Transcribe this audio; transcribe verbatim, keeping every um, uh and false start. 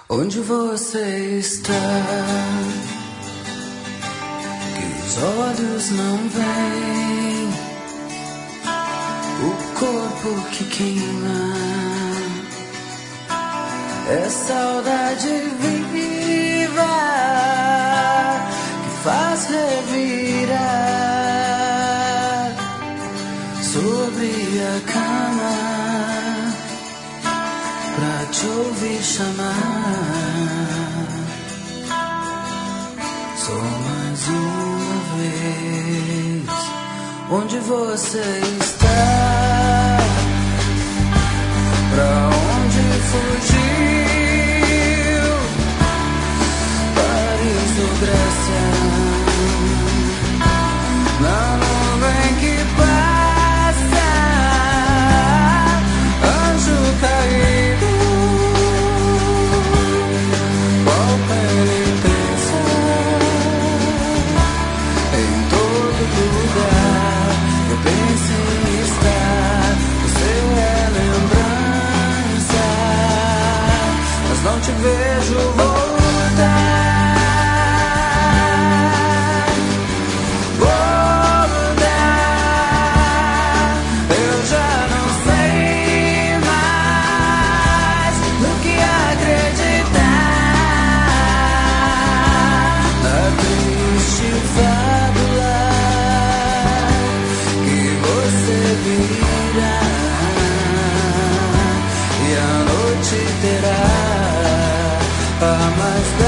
Onde você está? Que os olhos não veem, o corpo que queima, é saudade viva que faz revirar sobre a cama pra te ouvir chamar. Só mais uma vez. Onde você está? Pra onde fugiu? Paris ou Grécia? Na nuvem que passa, anjo caído, qual penitência? Em todo lugar eu penso em estar. Você é lembrança, mas não te vejo voltar. Terá a mais